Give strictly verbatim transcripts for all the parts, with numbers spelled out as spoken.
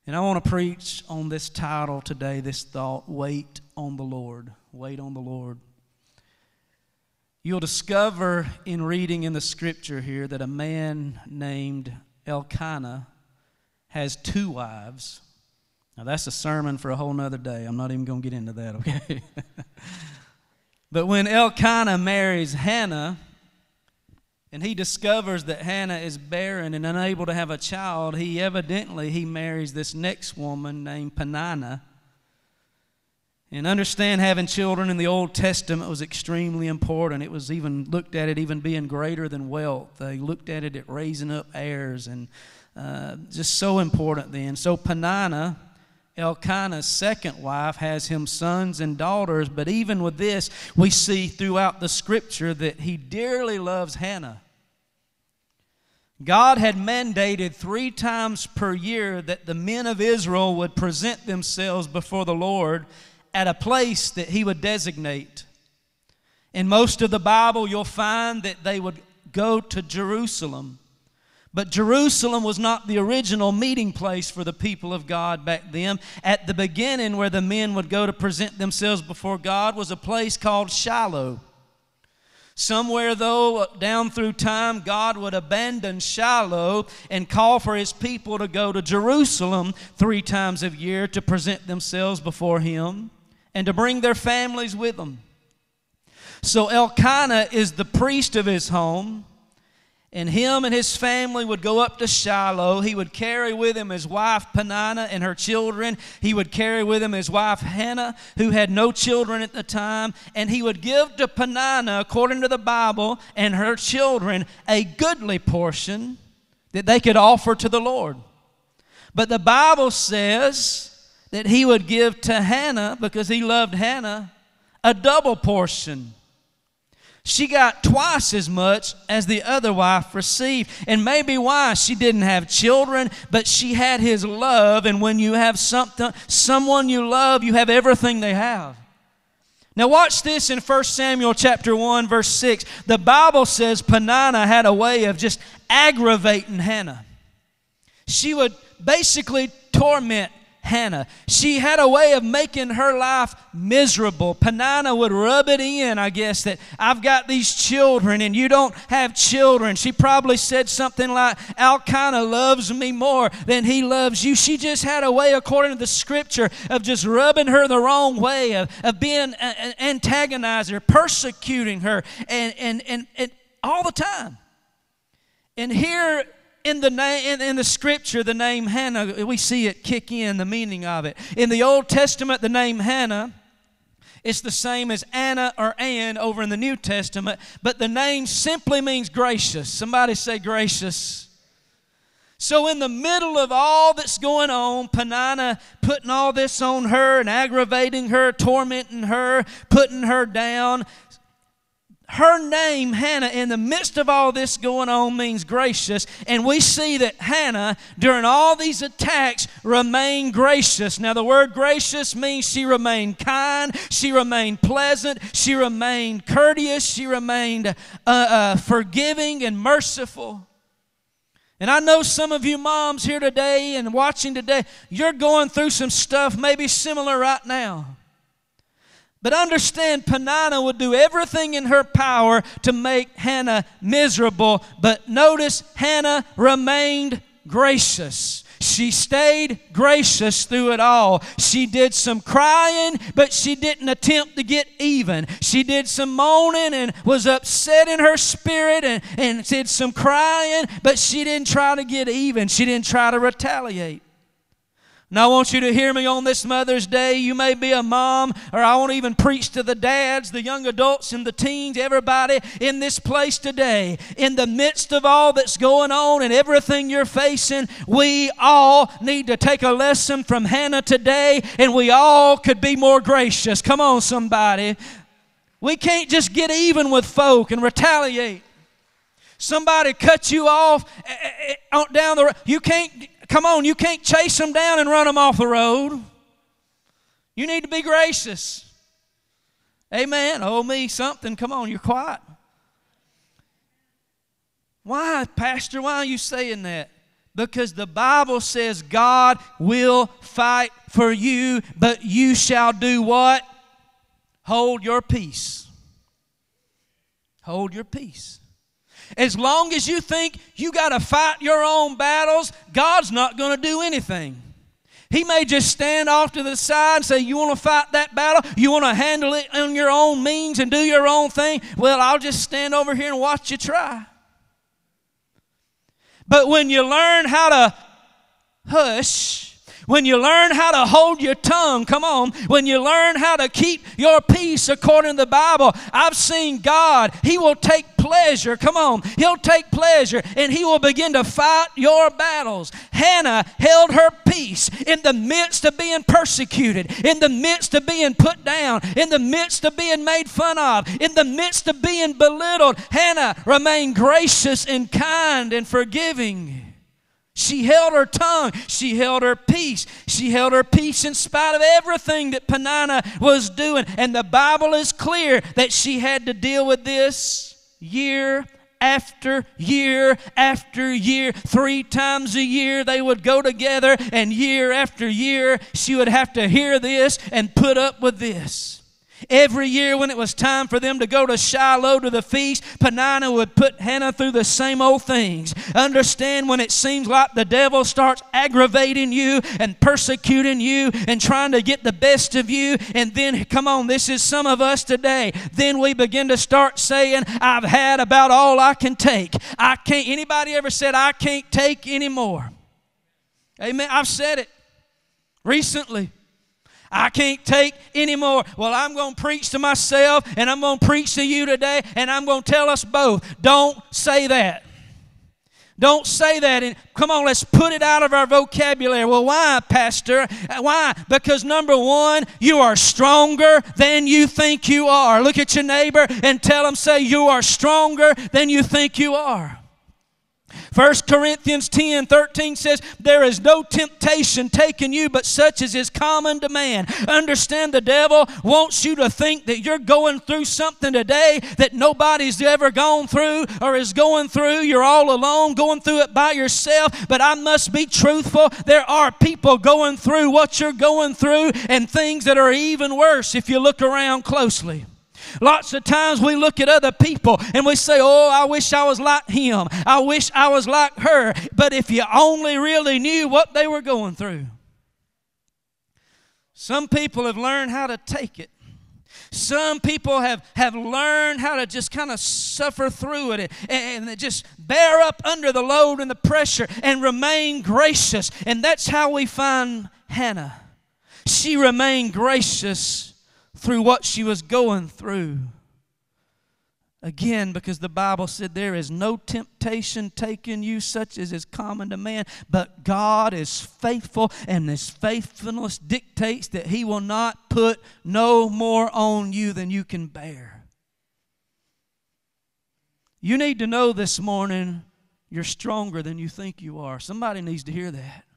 And I want to preach on this title today, this thought, Wait on the Lord. Wait on the Lord. You'll discover in reading in the scripture here that a man named Elkanah has two wives. Now that's a sermon for a whole nother day. I'm not even going to get into that, okay? But when Elkanah marries Hannah, and he discovers that Hannah is barren and unable to have a child, he evidently, he marries this next woman named Peninnah. And understand, having children in the Old Testament was extremely important. It was even looked at it even being greater than wealth. They looked at it at raising up heirs, and uh, just so important then. So Peninnah, Elkanah's second wife, has him sons and daughters, but even with this, we see throughout the scripture that he dearly loves Hannah. God had mandated three times per year that the men of Israel would present themselves before the Lord at a place that He would designate. In most of the Bible, you'll find that they would go to Jerusalem. But Jerusalem was not the original meeting place for the people of God back then. At the beginning, where the men would go to present themselves before God, was a place called Shiloh. Somewhere, though, down through time, God would abandon Shiloh and call for His people to go to Jerusalem three times a year to present themselves before Him and to bring their families with them. So Elkanah is the priest of his home, and him and his family would go up to Shiloh. He would carry with him his wife Peninnah and her children. He would carry with him his wife Hannah, who had no children at the time. And he would give to Peninnah, according to the Bible, and her children a goodly portion that they could offer to the Lord. But the Bible says that he would give to Hannah, because he loved Hannah, a double portion. She got twice as much as the other wife received. And maybe why? She didn't have children, but she had his love. And when you have something, someone you love, you have everything they have. Now watch this in First Samuel chapter one, verse six. The Bible says Peninnah had a way of just aggravating Hannah. She would basically torment Hannah. She had a way of making her life miserable. Peninnah would rub it in, I guess, that I've got these children and you don't have children. She probably said something like, Elkanah loves me more than he loves you. She just had a way, according to the scripture, of just rubbing her the wrong way, of, of being uh, antagonizing her, persecuting her, and, and, and, and all the time. And here In the, name, in, in the scripture, the name Hannah, we see it kick in, the meaning of it. In the Old Testament, the name Hannah, it's the same as Anna or Ann over in the New Testament, but the name simply means gracious. Somebody say gracious. So in the middle of all that's going on, Peninnah putting all this on her and aggravating her, tormenting her, putting her down, her name, Hannah, in the midst of all this going on means gracious. And we see that Hannah, during all these attacks, remained gracious. Now, the word gracious means she remained kind, she remained pleasant, she remained courteous, she remained uh, uh, forgiving and merciful. And I know some of you moms here today and watching today, you're going through some stuff maybe similar right now. But understand, Peninnah would do everything in her power to make Hannah miserable. But notice, Hannah remained gracious. She stayed gracious through it all. She did some crying, but she didn't attempt to get even. She did some moaning and was upset in her spirit and, and did some crying, but she didn't try to get even. She didn't try to retaliate. Now I want you to hear me on this Mother's Day. You may be a mom, or I won't even preach to the dads, the young adults and the teens, everybody in this place today. In the midst of all that's going on and everything you're facing, we all need to take a lesson from Hannah today, and we all could be more gracious. Come on, somebody. We can't just get even with folk and retaliate. Somebody cut you off down the road. You can't... Come on, you can't chase them down and run them off the road. You need to be gracious. Amen. Oh, me something. Come on, you're quiet. Why, Pastor, why are you saying that? Because the Bible says God will fight for you, but you shall do what? Hold your peace. Hold your peace. As long as you think you got to fight your own battles, God's not going to do anything. He may just stand off to the side and say, you want to fight that battle? You want to handle it on your own means and do your own thing? Well, I'll just stand over here and watch you try. But when you learn how to hush, when you learn how to hold your tongue, come on, when you learn how to keep your peace according to the Bible, I've seen God, He will take pleasure, come on, He'll take pleasure and He will begin to fight your battles. Hannah held her peace in the midst of being persecuted, in the midst of being put down, in the midst of being made fun of, in the midst of being belittled. Hannah remained gracious and kind and forgiving. She held her tongue. She held her peace. She held her peace in spite of everything that Peninnah was doing. And the Bible is clear that she had to deal with this year after year after year. Three times a year they would go together, and year after year she would have to hear this and put up with this. Every year when it was time for them to go to Shiloh to the feast, Peninnah would put Hannah through the same old things. Understand, when it seems like the devil starts aggravating you and persecuting you and trying to get the best of you, and then, come on, this is some of us today, then we begin to start saying, I've had about all I can take. I can't. Anybody ever said, I can't take anymore? Amen. I've said it recently. I can't take anymore. Well, I'm going to preach to myself, and I'm going to preach to you today, and I'm going to tell us both. Don't say that. Don't say that. And come on, let's put it out of our vocabulary. Well, why, Pastor? Why? Because number one, you are stronger than you think you are. Look at your neighbor and tell them, say, you are stronger than you think you are. First Corinthians ten thirteen says, there is no temptation taken you but such as is common to man. Understand, the devil wants you to think that you're going through something today that nobody's ever gone through or is going through. You're all alone, going through it by yourself. But I must be truthful. There are people going through what you're going through, and things that are even worse if you look around closely. Lots of times we look at other people and we say, oh, I wish I was like him. I wish I was like her. But if you only really knew what they were going through. Some people have learned how to take it. Some people have, have learned how to just kind of suffer through it and, and just bear up under the load and the pressure and remain gracious. And that's how we find Hannah. She remained gracious through what she was going through. Again, because the Bible said there is no temptation taken you such as is common to man, but God is faithful, and His faithfulness dictates that He will not put no more on you than you can bear. You need to know this morning you're stronger than you think you are. Somebody needs to hear that.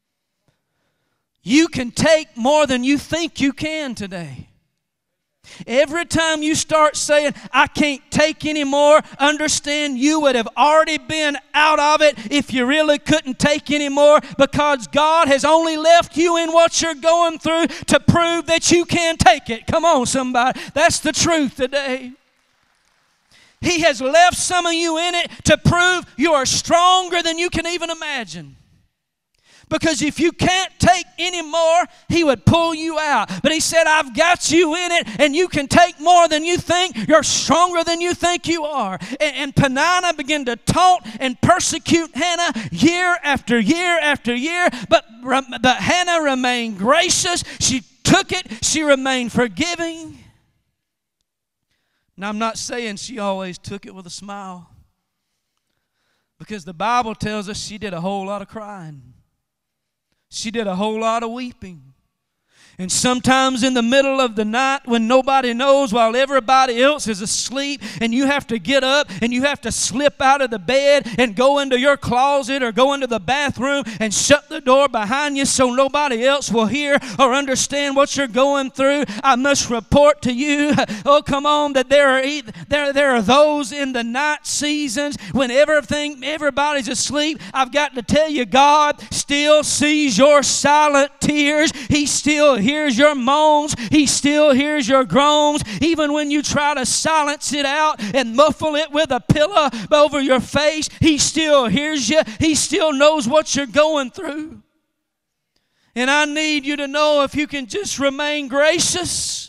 You can take more than you think you can today. Every time you start saying, I can't take anymore, understand you would have already been out of it if you really couldn't take anymore, because God has only left you in what you're going through to prove that you can take it. Come on, somebody. That's the truth today. He has left some of you in it to prove you are stronger than you can even imagine. Because if you can't take any more, He would pull you out. But He said, I've got you in it, and you can take more than you think. You're stronger than you think you are. And, and Peninnah began to taunt and persecute Hannah year after year after year. But, but Hannah remained gracious. She took it. She remained forgiving. Now, I'm not saying she always took it with a smile, because the Bible tells us she did a whole lot of crying. She did a whole lot of weeping. And sometimes in the middle of the night when nobody knows, while everybody else is asleep, and you have to get up and you have to slip out of the bed and go into your closet or go into the bathroom and shut the door behind you so nobody else will hear or understand what you're going through, I must report to you, oh come on, that there are there, there are those in the night seasons when everything everybody's asleep. I've got to tell you, God still sees your silent tears. He still hears your moans. He still hears your groans. Even when you try to silence it out and muffle it with a pillow over your face, He still hears you. He still knows what you're going through. And I need you to know, if you can just remain gracious.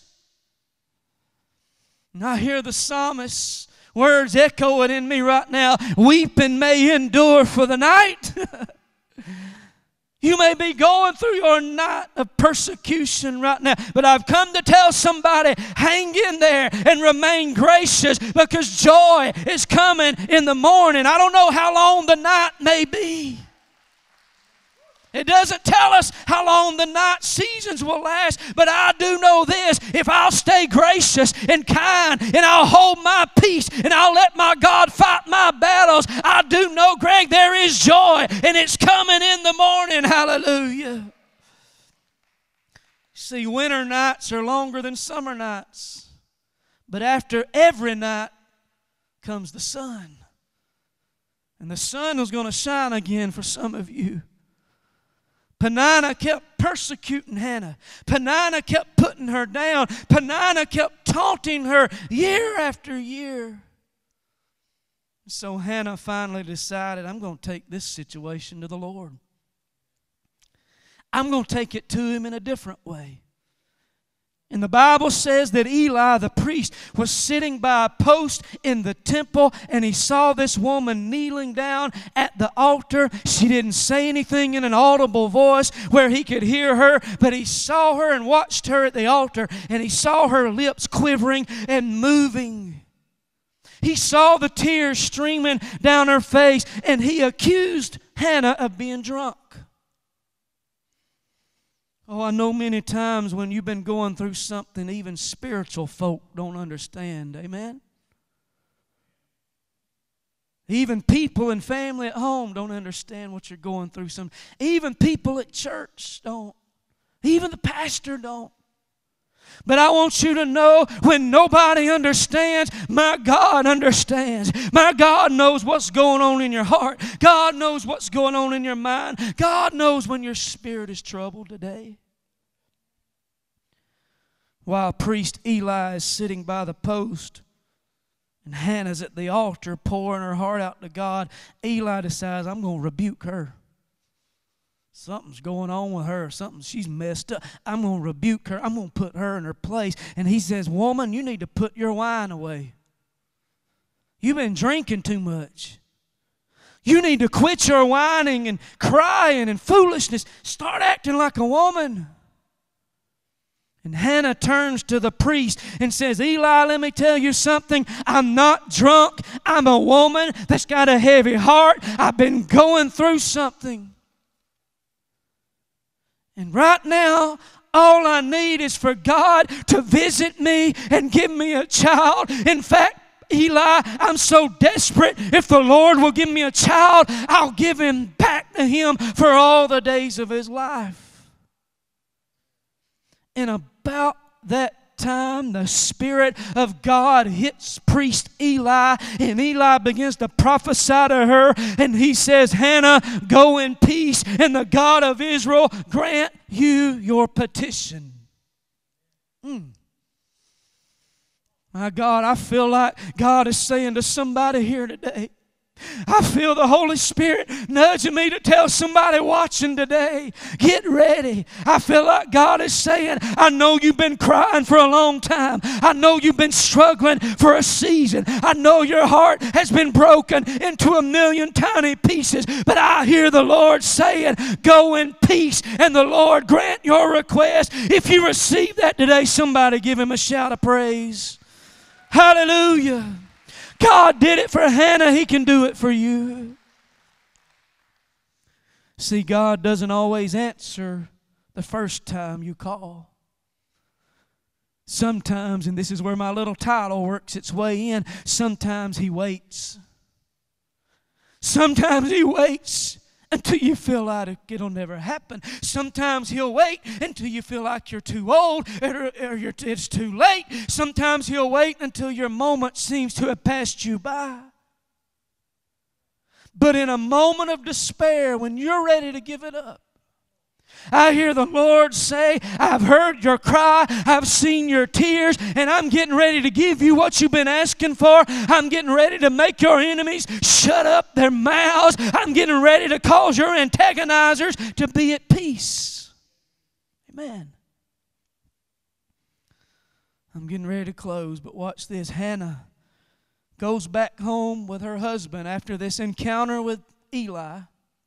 And I hear the psalmist's words echoing in me right now. Weeping may endure for the night. You may be going through your night of persecution right now, but I've come to tell somebody, hang in there and remain gracious, because joy is coming in the morning. I don't know how long the night may be. It doesn't tell us how long the night seasons will last, but I do know this: if I'll stay gracious and kind and I'll hold my peace and I'll let my God fight my battles, I do know, Greg, there is joy and it's coming in the morning. Hallelujah. See, winter nights are longer than summer nights, but after every night comes the sun. And the sun is going to shine again for some of you. Peninnah kept persecuting Hannah. Peninnah kept putting her down. Peninnah kept taunting her year after year. So Hannah finally decided, I'm going to take this situation to the Lord. I'm going to take it to Him in a different way. And the Bible says that Eli the priest was sitting by a post in the temple, and he saw this woman kneeling down at the altar. She didn't say anything in an audible voice where he could hear her, but he saw her and watched her at the altar, and he saw her lips quivering and moving. He saw the tears streaming down her face, and he accused Hannah of being drunk. Oh, I know many times when you've been going through something even spiritual folk don't understand. Amen? Even people and family at home don't understand what you're going through. Some, even people at church don't. Even the pastor don't. But I want you to know, when nobody understands, my God understands. My God knows what's going on in your heart. God knows what's going on in your mind. God knows when your spirit is troubled today. While priest Eli is sitting by the post and Hannah's at the altar pouring her heart out to God, Eli decides, I'm going to rebuke her. Something's going on with her. Something, she's messed up. I'm going to rebuke her. I'm going to put her in her place. And he says, woman, you need to put your wine away. You've been drinking too much. You need to quit your whining and crying and foolishness. Start acting like a woman. And Hannah turns to the priest and says, Eli, let me tell you something. I'm not drunk. I'm a woman that's got a heavy heart. I've been going through something. And right now, all I need is for God to visit me and give me a child. In fact, Eli, I'm so desperate. If the Lord will give me a child, I'll give him back to him for all the days of his life. And about that time, the Spirit of God hits priest Eli, and Eli begins to prophesy to her, and he says, Hannah, go in peace, and the God of Israel grant you your petition. Mm. My God, I feel like God is saying to somebody here today, I feel the Holy Spirit nudging me to tell somebody watching today, get ready. I feel like God is saying, I know you've been crying for a long time. I know you've been struggling for a season. I know your heart has been broken into a million tiny pieces. But I hear the Lord saying, go in peace and the Lord grant your request. If you receive that today, somebody give him a shout of praise. Hallelujah. God did it for Hannah. He can do it for you. See, God doesn't always answer the first time you call. Sometimes, and this is where my little title works its way in, sometimes He waits. Sometimes He waits until you feel like it'll never happen. Sometimes He'll wait until you feel like you're too old or, or you're, it's too late. Sometimes He'll wait until your moment seems to have passed you by. But in a moment of despair, when you're ready to give it up, I hear the Lord say, I've heard your cry, I've seen your tears, and I'm getting ready to give you what you've been asking for. I'm getting ready to make your enemies shut up their mouths. I'm getting ready to cause your antagonizers to be at peace. Amen. I'm getting ready to close, but watch this. Hannah goes back home with her husband after this encounter with Eli.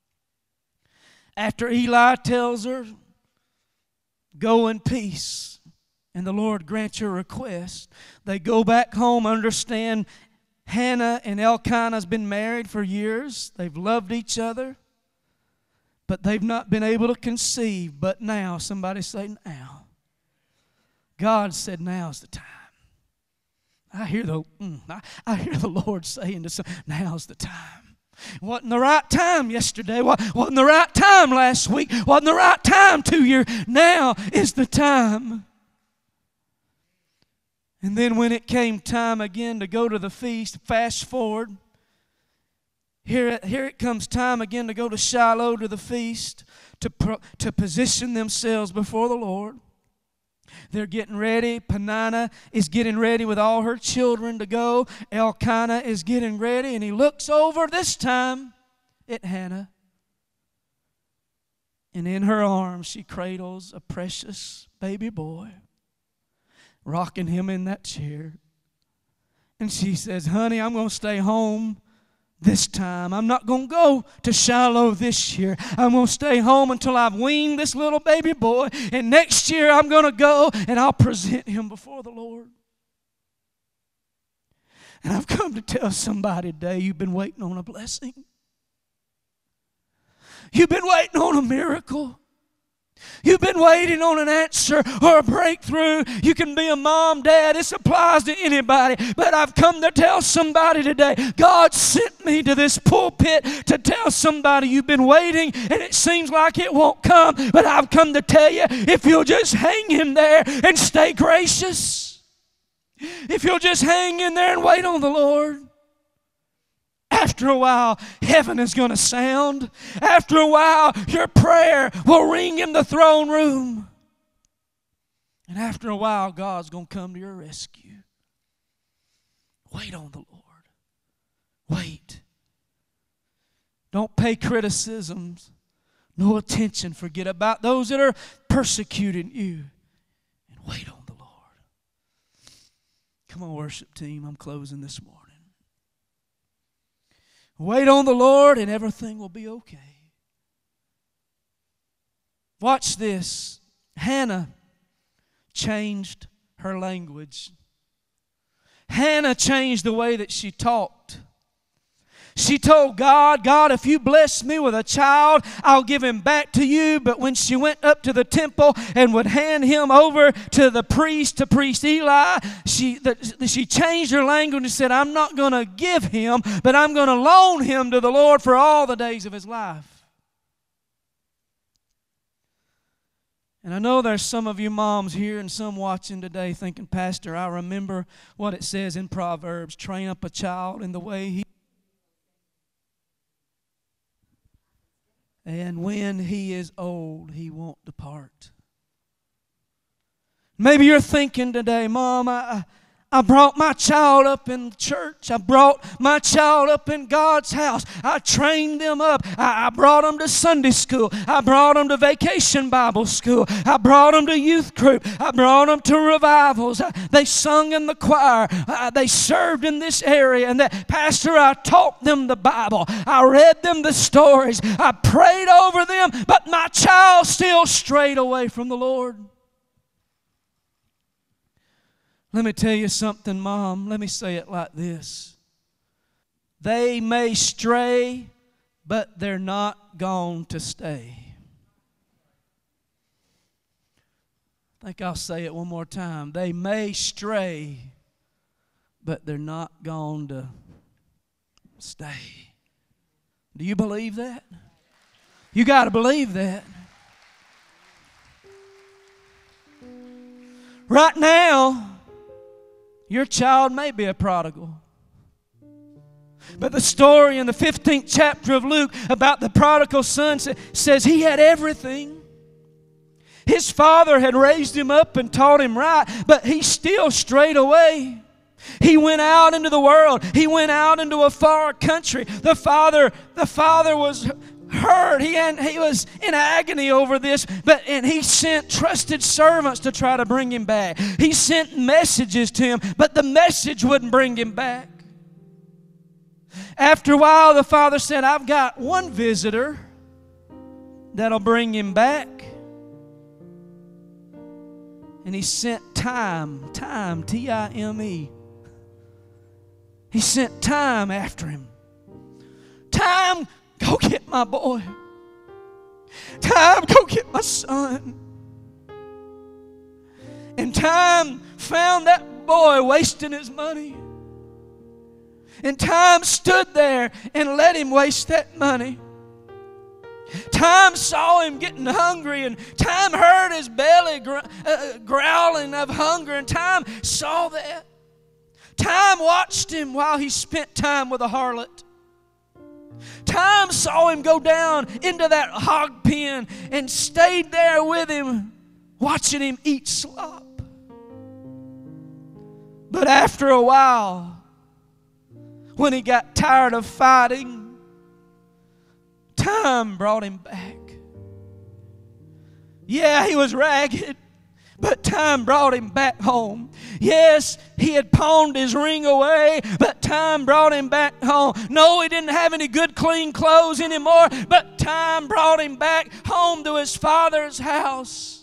After Eli tells her, go in peace, and the Lord grant your request, they go back home, understand Hannah and Elkanah's been married for years. They've loved each other, but they've not been able to conceive. But now, somebody say now. God said now's the time. I hear the, mm, I, I hear the Lord saying to some, now's the time. Wasn't the right time yesterday. Wasn't the right time last week. Wasn't the right time two years. Now is the time. And then when it came time again to go to the feast, fast forward. Here, here it comes time again to go to Shiloh to the feast, to, pro, to position themselves before the Lord. They're getting ready. Peninnah is getting ready with all her children to go. Elkanah is getting ready, and he looks over this time at Hannah. And in her arms she cradles a precious baby boy, rocking him in that chair. And she says, honey, I'm going to stay home this time. I'm not going to go to Shiloh this year. I'm going to stay home until I've weaned this little baby boy. And next year I'm going to go and I'll present him before the Lord. And I've come to tell somebody today, you've been waiting on a blessing. You've been waiting on a miracle. You've been waiting on an answer or a breakthrough. You can be a mom, dad. This applies to anybody. But I've come to tell somebody today, God sent me to this pulpit to tell somebody you've been waiting and it seems like it won't come. But I've come to tell you, if you'll just hang in there and stay gracious, if you'll just hang in there and wait on the Lord, after a while, heaven is going to sound. After a while, your prayer will ring in the throne room. And after a while, God's going to come to your rescue. Wait on the Lord. Wait. Don't pay criticisms. No attention. Forget about those that are persecuting you. And wait on the Lord. Come on, worship team. I'm closing this morning. Wait on the Lord and everything will be okay. Watch this. Hannah changed her language. Hannah changed the way that she talked. She told God, God, if you bless me with a child, I'll give him back to you. But when she went up to the temple and would hand him over to the priest, to priest Eli, she, the, she changed her language and said, I'm not going to give him, but I'm going to loan him to the Lord for all the days of his life. And I know there's some of you moms here and some watching today thinking, Pastor, I remember what it says in Proverbs, train up a child in the way he and when he is old, he won't depart. Maybe you're thinking today, Mom, I, I brought my child up in church. I brought my child up in God's house. I trained them up. I, I brought them to Sunday school. I brought them to vacation Bible school. I brought them to youth group. I brought them to revivals. I, they sung in the choir. I, they served in this area. And that, Pastor, I taught them the Bible. I read them the stories. I prayed over them. But my child still strayed away from the Lord. Let me tell you something, Mom. Let me say it like this. They may stray, but they're not gone to stay. I think I'll say it one more time. They may stray, but they're not going to stay. Do you believe that? You got to believe that. Right now, your child may be a prodigal. But the story in the fifteenth chapter of Luke about the prodigal son says he had everything. His father had raised him up and taught him right, but he still strayed away. He went out into the world. He went out into a far country. The father, the father was hurt. He, had, he was in agony over this, but and he sent trusted servants to try to bring him back. He sent messages to him, but the message wouldn't bring him back. After a while, the father said, I've got one visitor that'll bring him back. And he sent time, time, T I M E. He sent time after him. Time, go get my boy. Time, go get my son. And time found that boy wasting his money. And time stood there and let him waste that money. Time saw him getting hungry, and time heard his belly gr- uh, growling of hunger, and time saw that. Time watched him while he spent time with a harlot. Time saw him go down into that hog pen and stayed there with him, watching him eat slop. But after a while, when he got tired of fighting, time brought him back. Yeah, he was ragged, but time brought him back home. Yes, he had pawned his ring away, but time brought him back home. No, he didn't have any good clean clothes anymore, but time brought him back home to his father's house.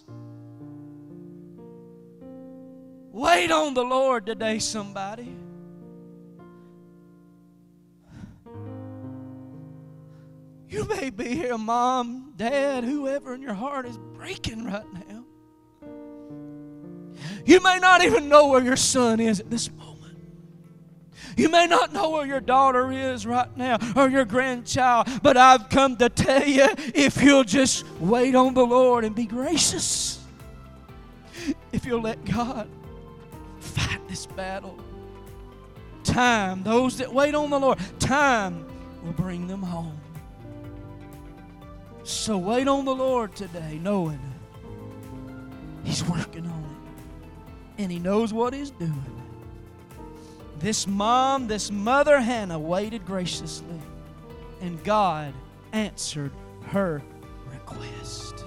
Wait on the Lord today, somebody. You may be here, mom, dad, whoever, and your heart is breaking right now. You may not even know where your son is at this moment. You may not know where your daughter is right now or your grandchild, but I've come to tell you, if you'll just wait on the Lord and be gracious, if you'll let God fight this battle, time, those that wait on the Lord, time will bring them home. So wait on the Lord today, knowing He's working on it. And He knows what He's doing. This mom, this mother Hannah waited graciously. And God answered her request.